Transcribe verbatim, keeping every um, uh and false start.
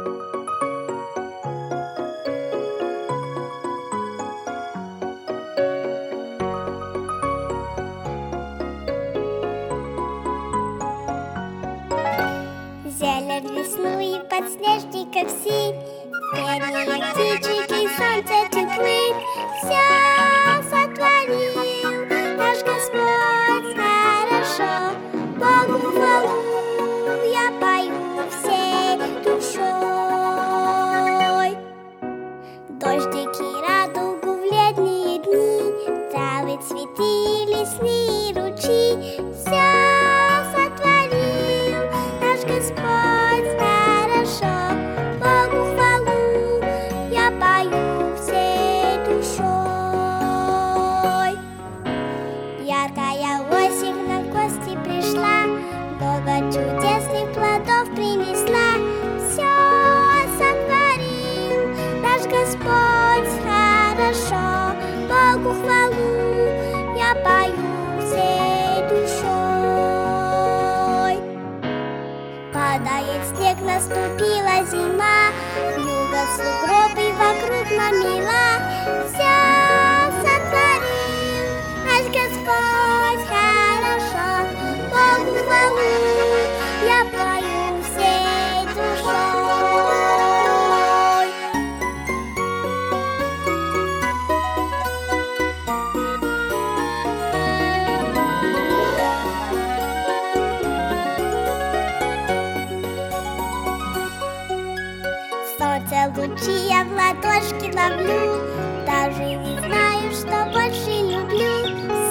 Зелень весну и подснежников синь, пение птичек и солнце теплынь. Все сотворил наш Господь хорошо. Богу хвалу я пою всей душой. Дождики, радугу в летние дни, травы, цветы, лесные ручьи. Все сотворил наш Господь хорошо. Богу хвалу я пою всей душой. Яркая осень на гости пришла, много чудесных плодов принесла. Все сотворил наш Господь хорошо. Богу хвалу я пою всей душой. Падает снег, наступила зима, вьюга, сугробы вокруг намела. Все сотворил наш Господь хорошо. Богу хвалу я пою всей душой. Солнце лучи я в ладошки ловлю, даже не знаю, что больше люблю.